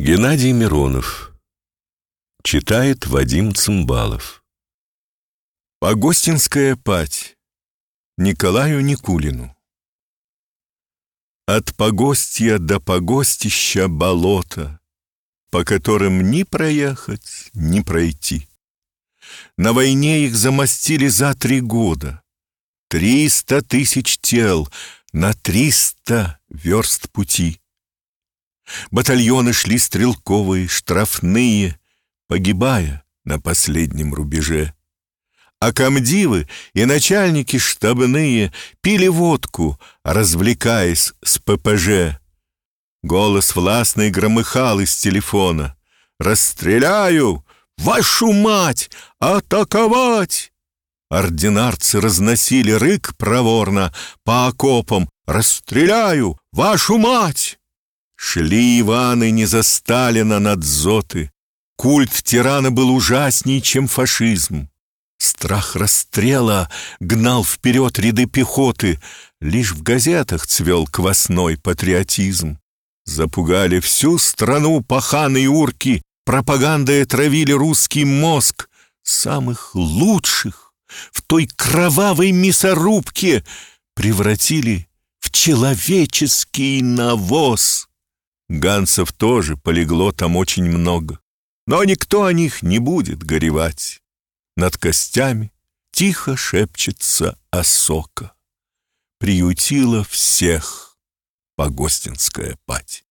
Геннадий Миронов. Читает Вадим Цымбалов. Погостинская падь. Николаю Никулину. От погостья до погостища болото, по которым ни проехать, ни пройти. На войне их замостили за 3 года. 300 тысяч тел на 300 верст пути. Батальоны шли стрелковые, штрафные, погибая на последнем рубеже. А комдивы и начальники штабные пили водку, развлекаясь с ППЖ. Голос властный громыхал из телефона: «Расстреляю! Вашу мать! Атаковать!» Ординарцы разносили рык проворно по окопам: «Расстреляю! Вашу мать!» Шли Иваны не за Сталина на дзоты. Культ тирана был ужасней, чем фашизм. Страх расстрела гнал вперед ряды пехоты. Лишь в газетах цвел квасной патриотизм. Запугали всю страну паханые урки, пропагандой отравили русский мозг. Самых лучших в той кровавой мясорубке превратили в человеческий навоз. Ганцев тоже полегло там очень много, но никто о них не будет горевать. Над костями тихо шепчется осока. Приютила всех погостинская падь.